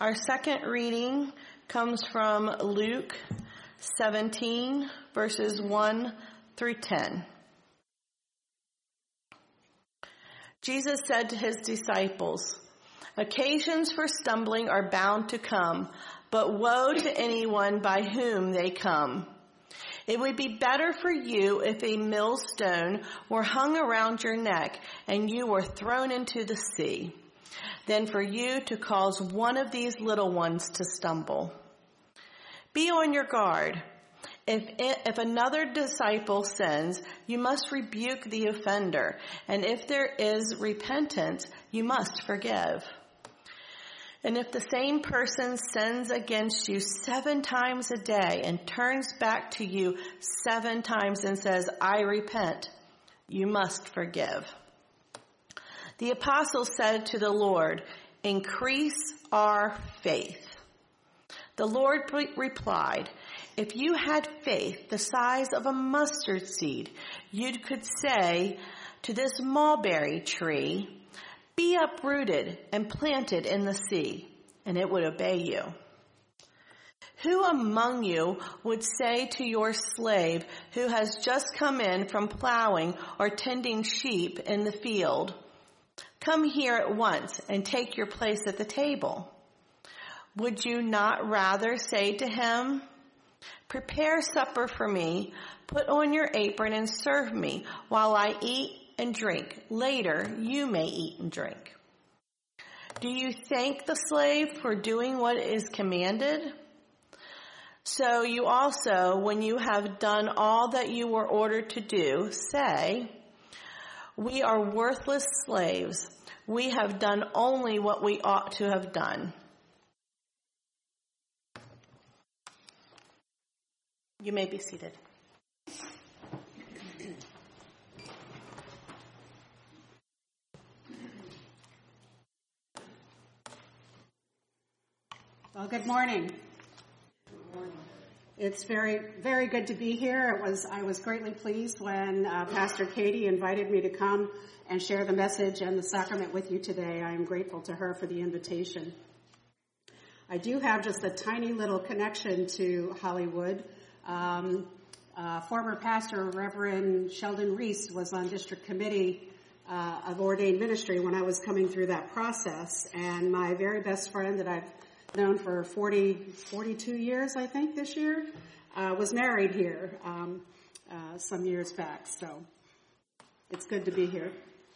Our second reading comes from Luke 17, verses 1 through 10. Jesus said to his disciples, "Occasions for stumbling are bound to come, but woe to anyone by whom they come. It would be better for you if a millstone were hung around your neck and you were thrown into the sea, than for you to cause one of these little ones to stumble. Be on your guard. If another disciple sins, you must rebuke the offender, and if there is repentance, you must forgive. And if the same person sins against you 7 times a day and turns back to you 7 times and says, 'I repent,' you must forgive." The apostles said to the Lord, "Increase our faith." The Lord replied, "If you had faith the size of a mustard seed, you could say to this mulberry tree, 'Be uprooted and planted in the sea,' and it would obey you. Who among you would say to your slave who has just come in from plowing or tending sheep in the field, 'Come here at once and take your place at the table'? Would you not rather say to him, 'Prepare supper for me, put on your apron and serve me while I eat and drink. Later you may eat and drink'? Do you thank the slave for doing what is commanded? So you also, when you have done all that you were ordered to do, say, 'We are worthless slaves. We have done only what we ought to have done.'" You may be seated. Well, good morning. It's very, very good to be here. I was greatly pleased when Pastor Katie invited me to come and share the message and the sacrament with you today. I am grateful to her for the invitation. I do have just a tiny little connection to Hollywood. Former pastor Reverend Sheldon Reese was on district committee of ordained ministry when I was coming through that process, and my very best friend that I've known for 42 years, I think, this year, was married here some years back. So it's good to be here.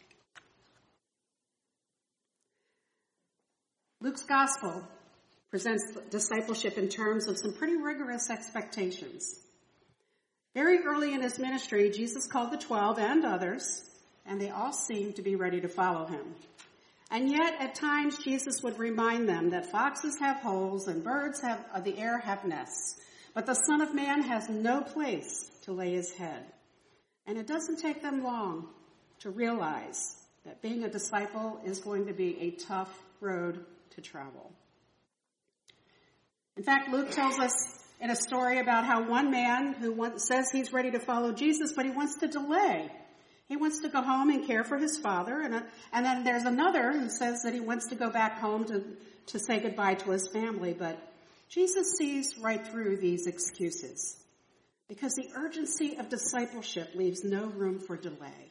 Luke's gospel presents discipleship in terms of some pretty rigorous expectations. Very early in his ministry, Jesus called the 12 and others, and they all seemed to be ready to follow him. And yet, at times, Jesus would remind them that foxes have holes and birds of the air have nests, but the Son of Man has no place to lay his head. And it doesn't take them long to realize that being a disciple is going to be a tough road to travel. In fact, Luke tells us in a story about how one man who says he's ready to follow Jesus, but he wants to delay. He wants to go home and care for his father. And then there's another who says that he wants to go back home to say goodbye to his family. But Jesus sees right through these excuses because the urgency of discipleship leaves no room for delay.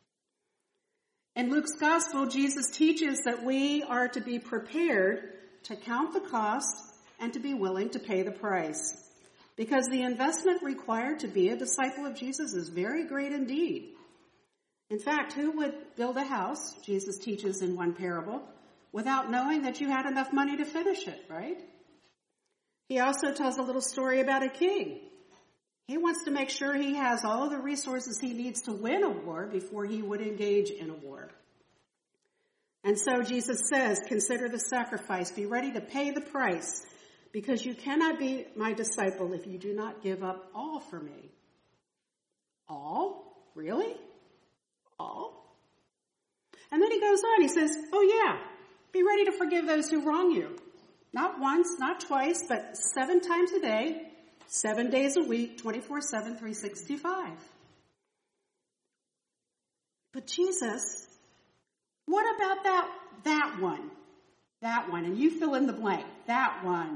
In Luke's gospel, Jesus teaches that we are to be prepared to count the cost and to be willing to pay the price, because the investment required to be a disciple of Jesus is very great indeed. In fact, who would build a house, Jesus teaches in one parable, without knowing that you had enough money to finish it, right? He also tells a little story about a king. He wants to make sure he has all of the resources he needs to win a war before he would engage in a war. And so Jesus says, "Consider the sacrifice, be ready to pay the price, because you cannot be my disciple if you do not give up all for me." All? Really? All? And then he goes on, he says, "Oh yeah, be ready to forgive those who wrong you. Not once, not twice, but 7 times a day, 7 days a week, 24/7, 365. But Jesus, what about that one? That one. And you fill in the blank. That one.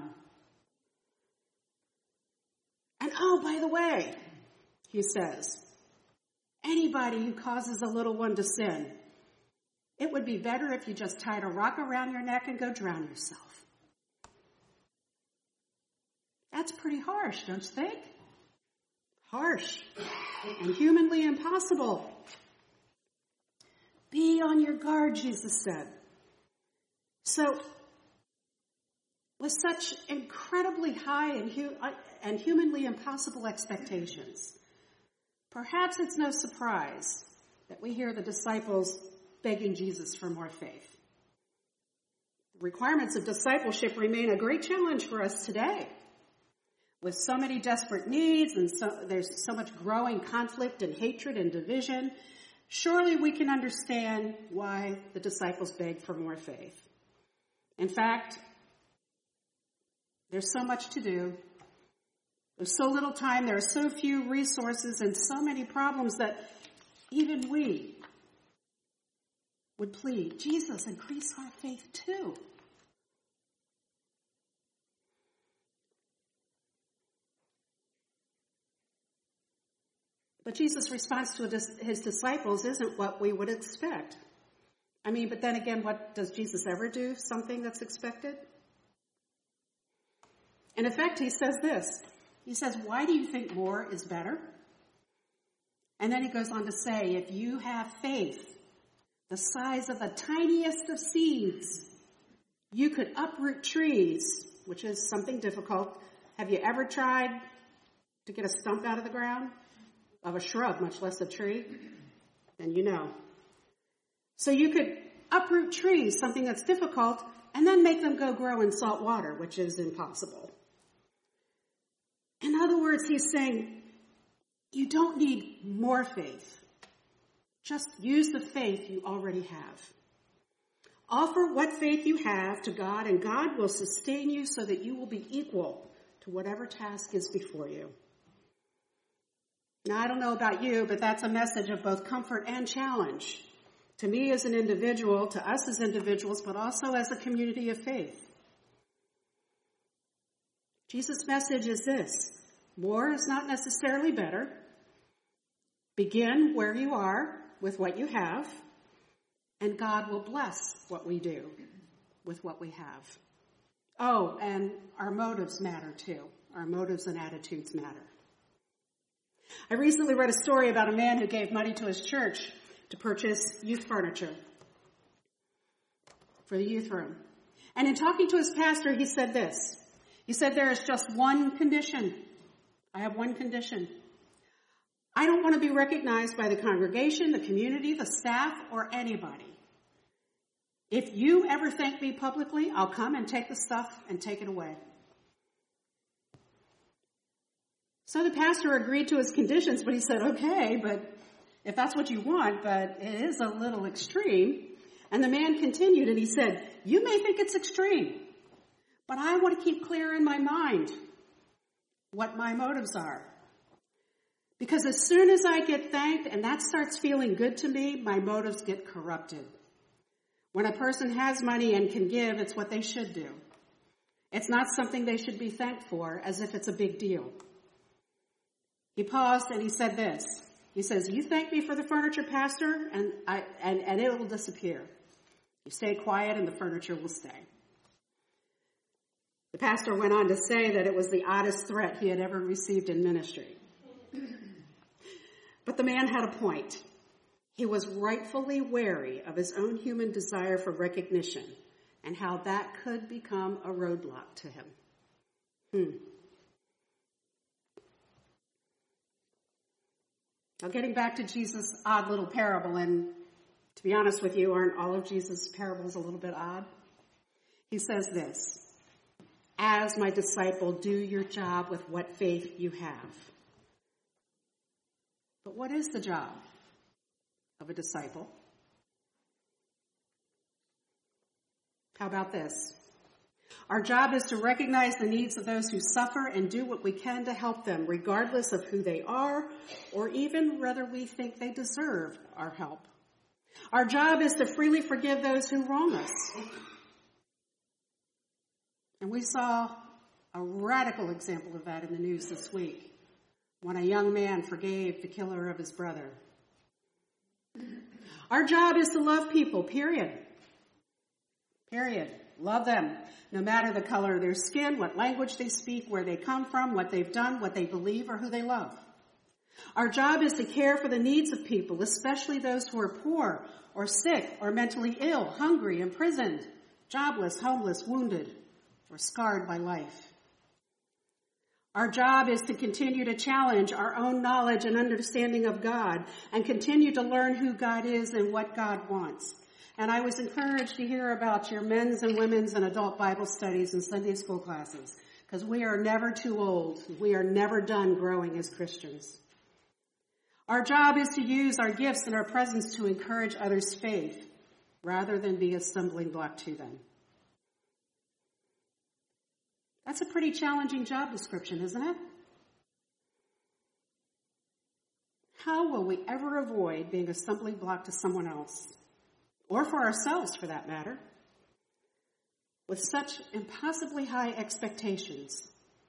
And oh, by the way, he says, anybody who causes a little one to sin, it would be better if you just tied a rock around your neck and go drown yourself. That's pretty harsh, don't you think? Harsh and humanly impossible. Be on your guard, Jesus said. So, with such incredibly high and humanly impossible expectations, perhaps it's no surprise that we hear the disciples begging Jesus for more faith. The requirements of discipleship remain a great challenge for us today. With so many desperate needs and there's so much growing conflict and hatred and division, surely we can understand why the disciples begged for more faith. In fact, there's so much to do. There's so little time, there are so few resources and so many problems that even we would plead, Jesus, increase our faith too. But Jesus' response to his disciples isn't what we would expect. But then again, what does Jesus ever do? Something that's expected? In effect, he says this. He says, why do you think more is better? And then he goes on to say, if you have faith the size of the tiniest of seeds, you could uproot trees, which is something difficult. Have you ever tried to get a stump out of the ground? Of a shrub, much less a tree? Then you know. So you could uproot trees, something that's difficult, and then make them go grow in salt water, which is impossible. In other words, he's saying, you don't need more faith. Just use the faith you already have. Offer what faith you have to God, and God will sustain you so that you will be equal to whatever task is before you. Now, I don't know about you, but that's a message of both comfort and challenge. To me as an individual, to us as individuals, but also as a community of faith. Jesus' message is this: more is not necessarily better. Begin where you are with what you have, and God will bless what we do with what we have. Oh, and our motives matter too. Our motives and attitudes matter. I recently read a story about a man who gave money to his church to purchase youth furniture for the youth room. And in talking to his pastor, he said this. He said, there is just one condition. I have one condition. I don't want to be recognized by the congregation, the community, the staff, or anybody. If you ever thank me publicly, I'll come and take the stuff and take it away. So the pastor agreed to his conditions, but he said, okay, but if that's what you want, but it is a little extreme. And the man continued and he said, you may think it's extreme, but I want to keep clear in my mind what my motives are. Because as soon as I get thanked and that starts feeling good to me, my motives get corrupted. When a person has money and can give, it's what they should do. It's not something they should be thanked for as if it's a big deal. He paused and he said this. He says, you thank me for the furniture, Pastor, and it will disappear. You stay quiet and the furniture will stay. The pastor went on to say that it was the oddest threat he had ever received in ministry. But the man had a point. He was rightfully wary of his own human desire for recognition and how that could become a roadblock to him. Now, getting back to Jesus' odd little parable, and to be honest with you, aren't all of Jesus' parables a little bit odd? He says this, as my disciple, do your job with what faith you have. But what is the job of a disciple? How about this? Our job is to recognize the needs of those who suffer and do what we can to help them, regardless of who they are or even whether we think they deserve our help. Our job is to freely forgive those who wrong us. And we saw a radical example of that in the news this week, when a young man forgave the killer of his brother. Our job is to love people, period. Period. Love them, no matter the color of their skin, what language they speak, where they come from, what they've done, what they believe, or who they love. Our job is to care for the needs of people, especially those who are poor or sick or mentally ill, hungry, imprisoned, jobless, homeless, wounded, or scarred by life. Our job is to continue to challenge our own knowledge and understanding of God and continue to learn who God is and what God wants. And I was encouraged to hear about your men's and women's and adult Bible studies and Sunday school classes, because we are never too old. We are never done growing as Christians. Our job is to use our gifts and our presence to encourage others' faith rather than be a stumbling block to them. That's a pretty challenging job description, isn't it? How will we ever avoid being a stumbling block to someone else, or for ourselves for that matter, with such impossibly high expectations?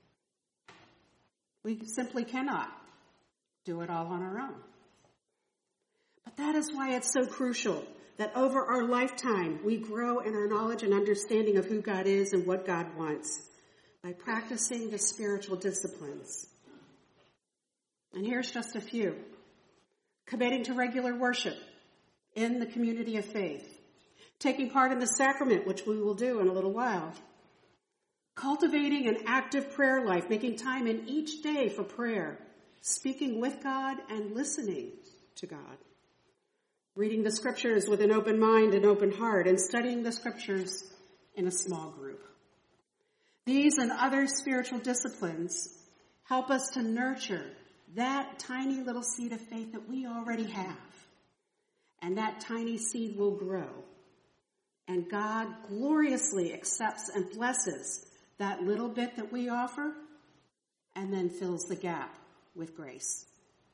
We simply cannot do it all on our own. But that is why it's so crucial that over our lifetime we grow in our knowledge and understanding of who God is and what God wants, by practicing the spiritual disciplines. And here's just a few. Committing to regular worship in the community of faith. Taking part in the sacrament, which we will do in a little while. Cultivating an active prayer life, making time in each day for prayer. Speaking with God and listening to God. Reading the scriptures with an open mind and open heart, and studying the scriptures in a small group. These and other spiritual disciplines help us to nurture that tiny little seed of faith that we already have. And that tiny seed will grow. And God gloriously accepts and blesses that little bit that we offer, and then fills the gap with grace.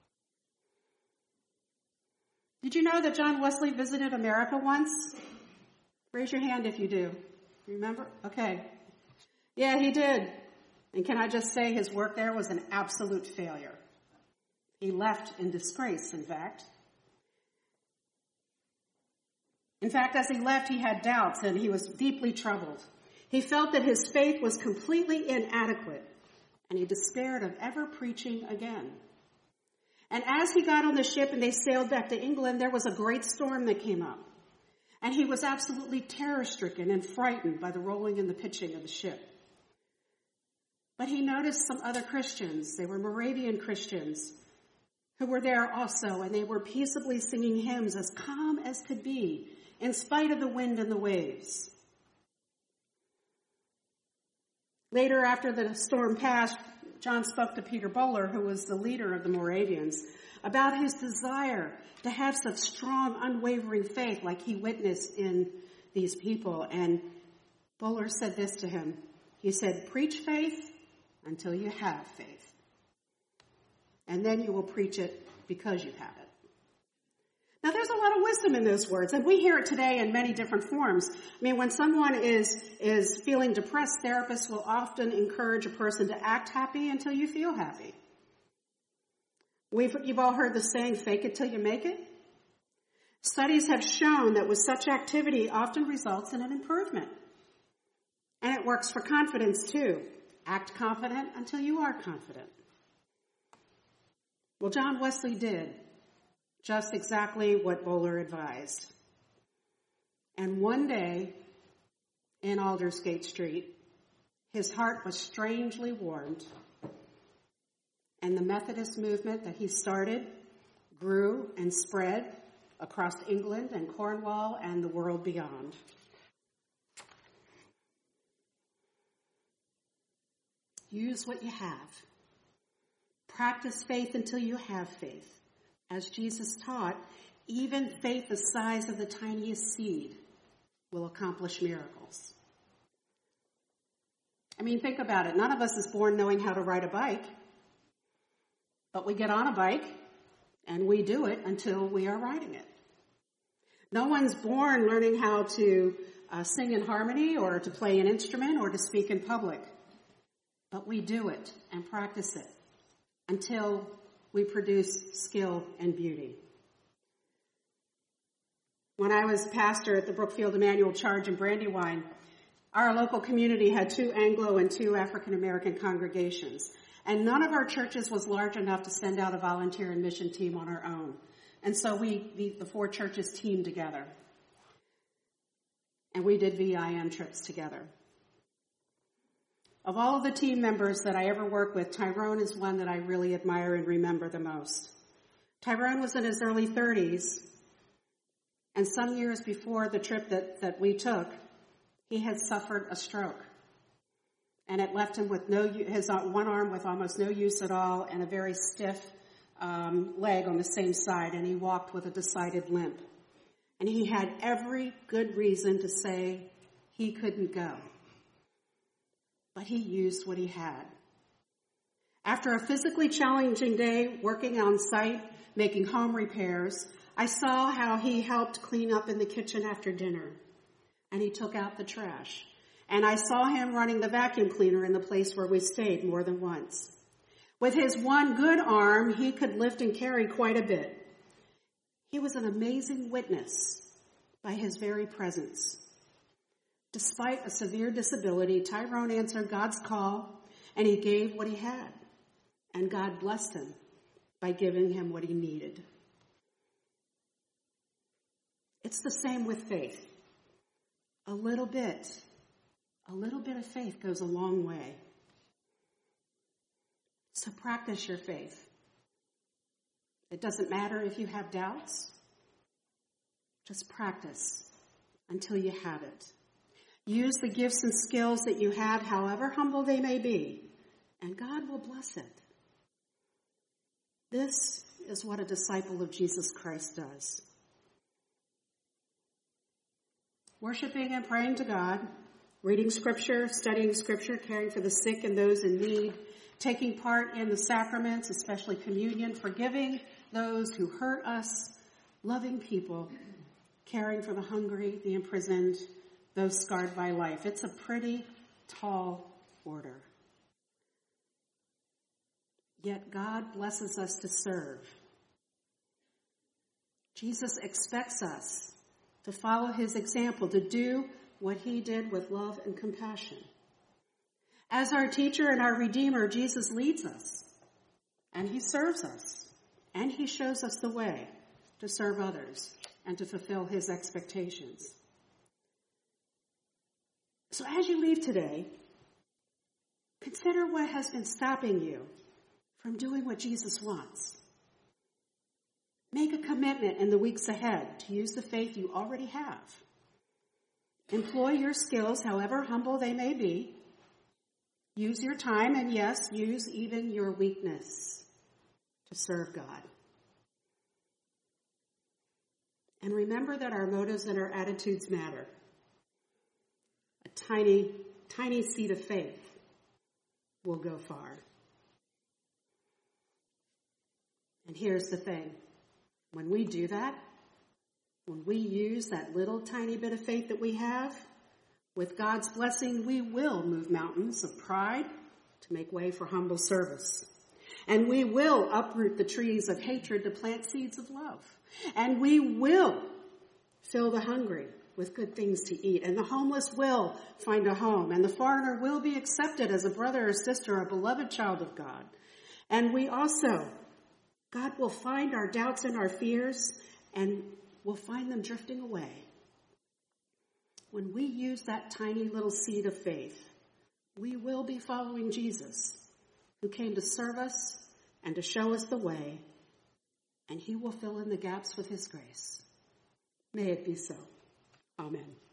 Did you know that John Wesley visited America once? Raise your hand if you do. Remember? Okay. Yeah, he did. And can I just say his work there was an absolute failure. He left in disgrace, in fact. In fact, as he left, he had doubts and he was deeply troubled. He felt that his faith was completely inadequate, and he despaired of ever preaching again. And as he got on the ship and they sailed back to England, there was a great storm that came up. And he was absolutely terror-stricken and frightened by the rolling and the pitching of the ship. But he noticed some other Christians, they were Moravian Christians, who were there also, and they were peaceably singing hymns as calm as could be, in spite of the wind and the waves. Later, after the storm passed, John spoke to Peter Böhler, who was the leader of the Moravians, about his desire to have such strong, unwavering faith like he witnessed in these people. And Böhler said this to him. He said, "Preach faith until you have faith. And then you will preach it because you have it." Now, there's a lot of wisdom in those words, and we hear it today in many different forms. I mean, when someone is feeling depressed, therapists will often encourage a person to act happy until you feel happy. You've all heard the saying, fake it till you make it. Studies have shown that with such activity often results in an improvement. And it works for confidence, too. Act confident until you are confident. Well, John Wesley did just exactly what Böhler advised. And one day, in Aldersgate Street, his heart was strangely warmed, and the Methodist movement that he started grew and spread across England and Cornwall and the world beyond. Use what you have. Practice faith until you have faith. As Jesus taught, even faith the size of the tiniest seed will accomplish miracles. I mean, think about it. None of us is born knowing how to ride a bike, but we get on a bike and we do it until we are riding it. No one's born learning how to sing in harmony or to play an instrument or to speak in public. But we do it and practice it until we produce skill and beauty. When I was pastor at the Brookfield Emmanuel Charge in Brandywine, our local community had 2 Anglo and 2 African American congregations. And none of our churches was large enough to send out a volunteer and mission team on our own. And so the 4 churches teamed together. And we did VIM trips together. Of all of the team members that I ever worked with, Tyrone is one that I really admire and remember the most. Tyrone was in his early 30s, and some years before the trip that we took, he had suffered a stroke. And it left him with his one arm with almost no use at all and a very stiff leg on the same side, and he walked with a decided limp. And he had every good reason to say he couldn't go. But he used what he had. After a physically challenging day working on site, making home repairs, I saw how he helped clean up in the kitchen after dinner. And he took out the trash. And I saw him running the vacuum cleaner in the place where we stayed more than once. With his one good arm, he could lift and carry quite a bit. He was an amazing witness by his very presence. Despite a severe disability, Tyrone answered God's call, and he gave what he had. And God blessed him by giving him what he needed. It's the same with faith. A little bit of faith goes a long way. So practice your faith. It doesn't matter if you have doubts. Just practice until you have it. Use the gifts and skills that you have, however humble they may be, and God will bless it. This is what a disciple of Jesus Christ does. Worshiping and praying to God, reading Scripture, studying Scripture, caring for the sick and those in need, taking part in the sacraments, especially communion, forgiving those who hurt us, loving people, caring for the hungry, the imprisoned, those scarred by life. It's a pretty tall order. Yet God blesses us to serve. Jesus expects us to follow his example, to do what he did with love and compassion. As our teacher and our Redeemer, Jesus leads us, and he serves us, and he shows us the way to serve others and to fulfill his expectations. So as you leave today, consider what has been stopping you from doing what Jesus wants. Make a commitment in the weeks ahead to use the faith you already have. Employ your skills, however humble they may be. Use your time, and yes, use even your weakness to serve God. And remember that our motives and our attitudes matter. A tiny, tiny seed of faith will go far. And here's the thing. When we do that, when we use that little tiny bit of faith that we have, with God's blessing, we will move mountains of pride to make way for humble service. And we will uproot the trees of hatred to plant seeds of love. And we will fill the hungry with good things to eat. And the homeless will find a home. And the foreigner will be accepted as a brother or sister, a beloved child of God. And we also, God will find our doubts and our fears, and we'll find them drifting away. When we use that tiny little seed of faith, we will be following Jesus, who came to serve us and to show us the way, and he will fill in the gaps with his grace. May it be so. Amen.